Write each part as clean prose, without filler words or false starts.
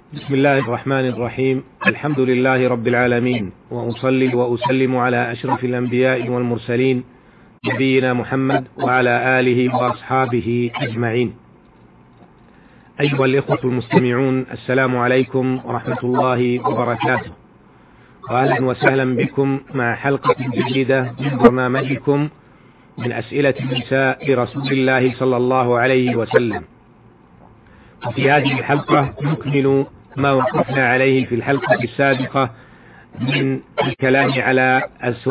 بسم الله الرحمن الرحيم. الحمد لله رب العالمين، وأصلي وأسلم على أشرف الأنبياء والمرسلين نبينا محمد وعلى آله وأصحابه أجمعين. أيها الإخوة المستمعون، السلام عليكم ورحمة الله وبركاته، وأهلا وسهلا بكم مع حلقة جديدة من برنامجكم من أسئلة النساء لرسول الله صلى الله عليه وسلم. وفي هذه الحلقة نكمل ما وقفنا عليه في الحلقة السابقة من الكلام على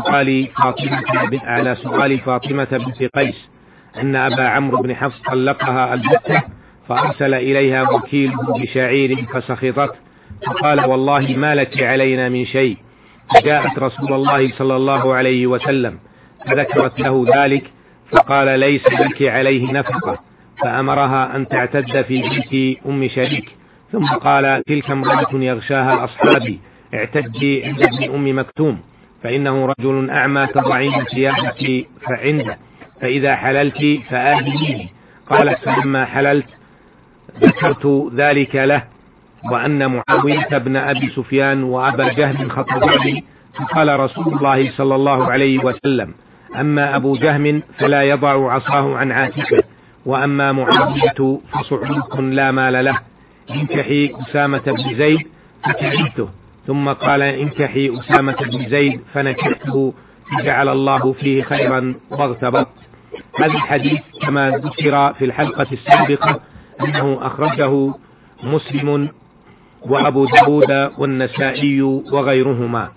سؤال فاطمة بنت قيس أن أبا عمرو بن حفص طلقها البتة، فأرسل إليها وكيله بشعير فسخطت، فقال: والله ما لك علينا من شيء. فجاءت رسول الله صلى الله عليه وسلم فذكرت له ذلك، فقال: ليس لك عليه نفقة، فأمرها أن تعتد في بيت أم شريك. ثم قال: تلك امرأة يغشاها أصحابي، اعتدي عند ابن أم مكتوم، فإنه رجل أعمى تضعين ثيابك فعنده، فإذا حللت فآذنيني. قالت: فلما حللت ذكرت ذلك له، وأن معاوية بن أبي سفيان وأبا جهم خطباني، فقال رسول الله صلى الله عليه وسلم: أما أبو جهم فلا يضع عصاه عن عاتقه، وأما معاوية فصعلوك لا مال له، انكحي أسامة بن زيد، فكرهته. ثم قال: انكحي أسامة بن زيد، فنكحته، فجعل الله فيه خيرا واغتبط. هذا الحديث كما ذكر في الحلقة السابقة أنه أخرجه مسلم وأبو داود والنسائي وغيرهما.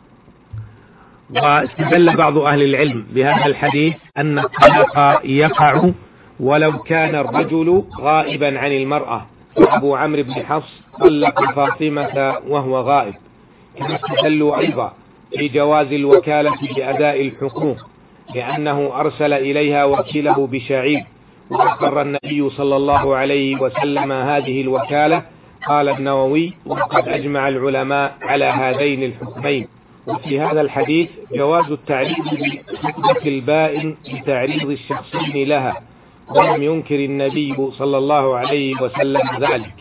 واستدل بعض أهل العلم بهذا الحديث أن الطلاق يقع ولو كان الرجل غائبا عن المرأة، وأبو عمرو بن حفص طلق فاطمة وهو غائب. كما استدلوا أيضا في جواز الوكالة بأداء الحقوق، لأنه أرسل إليها وكيله بشعير، وأقر النبي صلى الله عليه وسلم هذه الوكالة. قال النووي: وقد أجمع العلماء على هذين الحكمين. وفي هذا الحديث جواز التعريض بخطبة البائن لتعريض الشخصين لها، ولم ينكر النبي صلى الله عليه وسلم ذلك.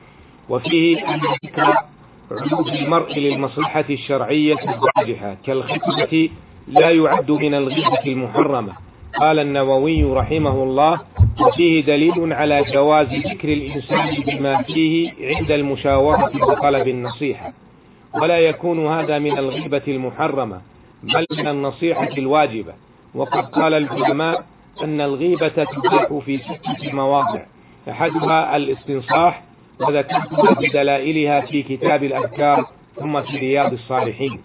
وفيه أن ذكر عدود المرء للمصلحة الشرعية الراجحة كالخطبة لا يعد من الغيبة المحرمة. قال النووي رحمه الله: وفيه دليل على جواز ذكر الإنسان بما فيه عند المشاورة وطلب النصيحة، ولا يكون هذا من الغيبة المحرمة بل من النصيحة الواجبة. وقد قال العلماء أن الغيبة تباح في 6 مواضع، أحدها الاستنصاح، وذكرتها بدلائلها في كتاب الأذكار ثم في رياض الصالحين.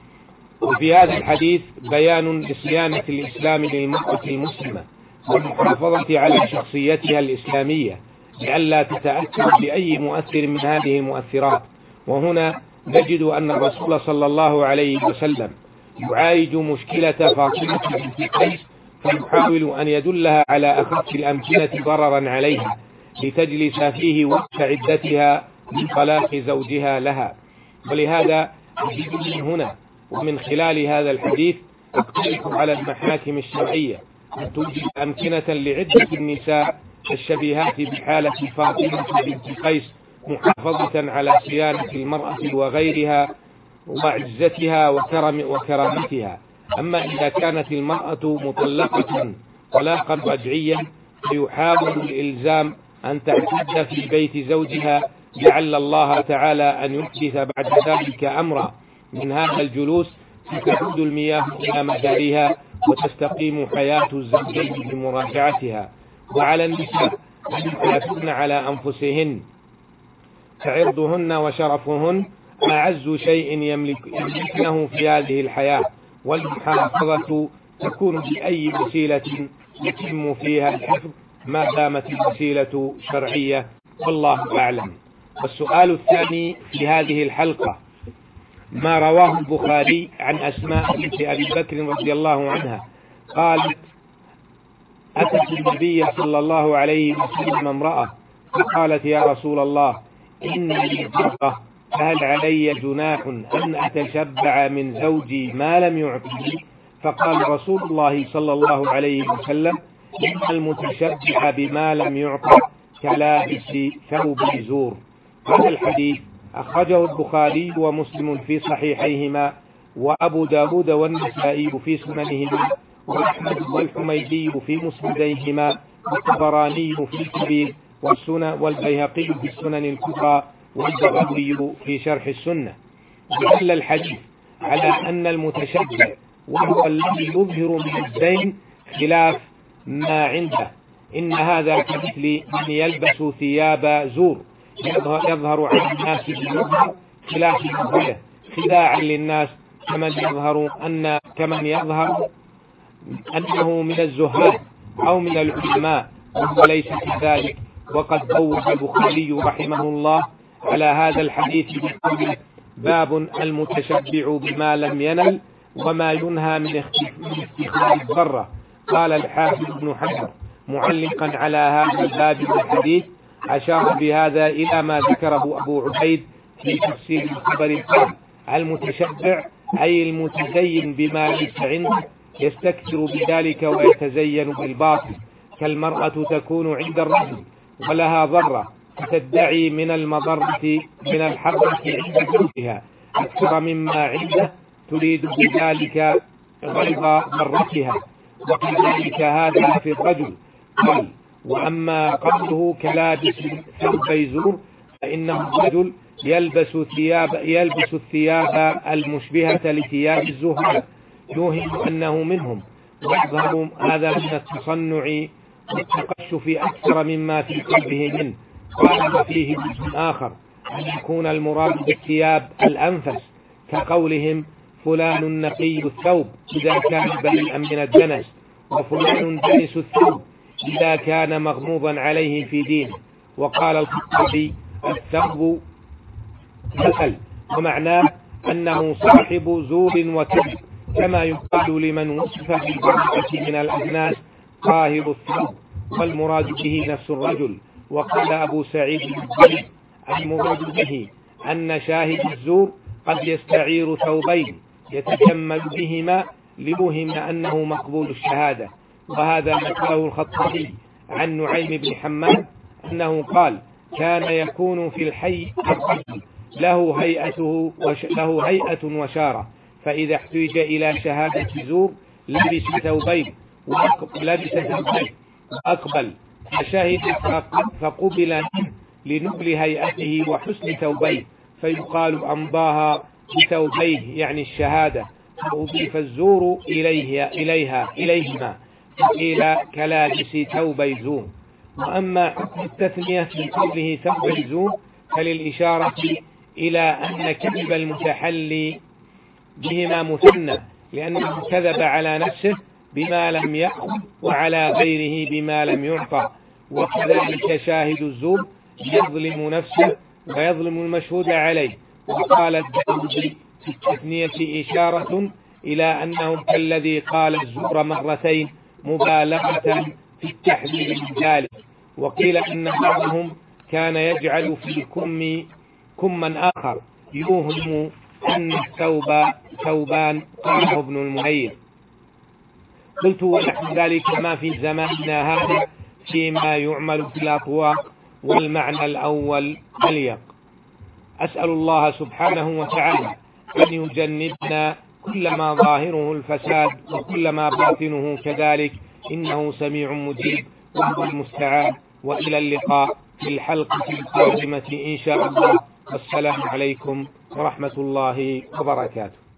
وفي هذا الحديث بيان لصيانة الإسلام للمرأة المسلمة والمحافظة على شخصيتها الإسلامية لئلا تتأثر بأي مؤثر من هذه المؤثرات. وهنا نجد أن الرسول صلى الله عليه وسلم يعالج مشكلة فاطمة بنت قيس، فيحاول أن يدلها على أخف الأمكنة ضررا عليها لتجلس فيه وقت عدتها من طلاق زوجها لها. ولهذا نجد من هنا ومن خلال هذا الحديث تقترح على المحاكم الشرعية أن توجد أمكنة لعدة النساء الشبيهات بحالة فاطمة بنت قيس، محافظة على صيانة المرأة وغيرها وعزتها وكرامتها. أما إذا كانت المرأة مطلقة طلاقا رجعيا فيحاول الإلزام أن تعتد في بيت زوجها، لعل الله تعالى أن يحدث بعد ذلك أمرا من هذا الجلوس، فتعود المياه إلى مجاريها وتستقيم حياة الزوجين بمراجعتها. وعلى النساء أن يحافظن على أنفسهن، فعرضهن وشرفهن أعز شيء يملكنه في هذه الحياة، والمحافظة تكون بأي وسيلة يتم فيها الحفظ ما دامت الوسيلة شرعية، والله أعلم. والسؤال الثاني في هذه الحلقة ما رواه البخاري عن أسماء بنت أبي بكر رضي الله عنها قالت: أتت النبي صلى الله عليه وسلم امرأة فقالت: يا رسول الله، إني لي فرقة، فهل علي جناح أن أتشبع من زوجي ما لم يعطني؟ فقال رسول الله صلى الله عليه وسلم: إن المتشبع بما لم يعطى كلابس ثوب زور. هذا الحديث أخرجه البخاري ومسلم في صحيحيهما، وأبو داود والنسائي في سننهما، وأحمد والحميدي في مسنديهما، والطبراني في الكبير، والبيهقي في السنن الكبرى، والبغوي في شرح السنة. ودل الحديث على أن المتشبع وهو الذي يظهر من الزين خلاف ما عنده، إن هذا كمثل من يلبس ثياب زور يظهر على الناس بالمظهر خلاف مظهره خداعا للناس، كمن يظهر أنه من الزهاد أو من العلماء وهو ليس كذلك. وقد بوب البخاري رحمه الله على هذا الحديث بقوله: باب المتشبع بما لم ينل وما ينهى من افتخار الضرة. قال الحافظ ابن حجر معلقا على هذا الباب والحديث: أشار بهذا إلى ما ذكره أبو عبيد في تفسير الخبر، قال: المتشبع أي المتزين بما ليس عنده، يستكثر بذلك ويتزين بالباطل، كالمرأة تكون عند الرجل ولها ضرة فتدعي من المضرة من الحرة عند زوجها أكثر مما عنده، تريد بذلك غيظ ضرتها، وكذلك هذا في الرجل. قال: وأما قوله كلابس ثوبي زور، فإنه الرجل يلبس الثياب المشبهة لثياب الزهاد، يوهم أنه منهم، ويظهر هذا من التصنع والتقشف أكثر مما في قلبه منه. قال: فيه وجه آخر أن يكون المراد بالثياب الأنفس، كقولهم: فلان نقي الثوب إذا كان بريئا من الدنس، وفلان دنس الثوب إذا كان مغموضا عليه في دينه. وقال الخطابي: الثوب مثل، ومعناه أنه صاحب زور وكذب، كما يقال لمن وصف بالبراءة من الأجناس طاهر الثوب، والمراد به نفس الرجل. وقال أبو سعيد الخدري: المراد به أن شاهد الزور قد يستعير ثوبين يتجمل بهما ليوهم أنه مقبول الشهادة. وهذا نقله الخطابي عن نعيم بن حماد أنه قال: كان يكون في الحي الرجل له هيئة وشارة، فإذا احتاج إلى شهادة زور لبس ثوبين وأقبل فشهد فقبل منه لنبل هيئته وحسن ثوبيه، فيقال: أمضاها بثوبيه يعني الشهادة، فأضيف الزور إليهما، فقيل كلابس ثوبي زور. وأما حكم التثنية في قوله ثوبي زور فللإشارة إلى أن كذب المتحلي بهما مثنى، لأنه كذب على نفسه بما لم يأخذ وعلى غيره بما لم يعطى. وكذلك شاهد الزور يظلم نفسه ويظلم المشهود عليه. وقال الداودي في التثنية إشارة إلى أنه كالذي قال الزور مرتين مبالغة في التحذير من ذلك. وقيل إن بعضهم كان يجعل في الكم كما آخر يوهم أن الثوب ثوبان، قاله ابن المهيب. قلت: ونحن ذلك ما في زماننا هذا فيما يعمل في الأطواق، والمعنى الأول أليق. أسأل الله سبحانه وتعالى أن يجنبنا كل ما ظاهره الفساد وكل ما باطنه كذلك، إنه سميع مجيب وهو المستعان. وإلى اللقاء في الحلقة القادمة إن شاء الله، والسلام عليكم ورحمة الله وبركاته.